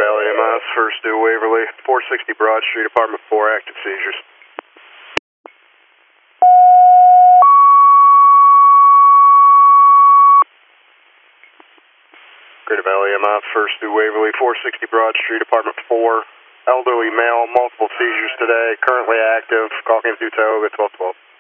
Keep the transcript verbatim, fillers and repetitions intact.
Valley M I, first due Waverly, four sixty Broad Street, apartment four, active seizures. Greater Valley M I, first due Waverly, four sixty Broad Street, apartment four, elderly male, multiple seizures today, currently active, call came through Tioga, twelve twelve.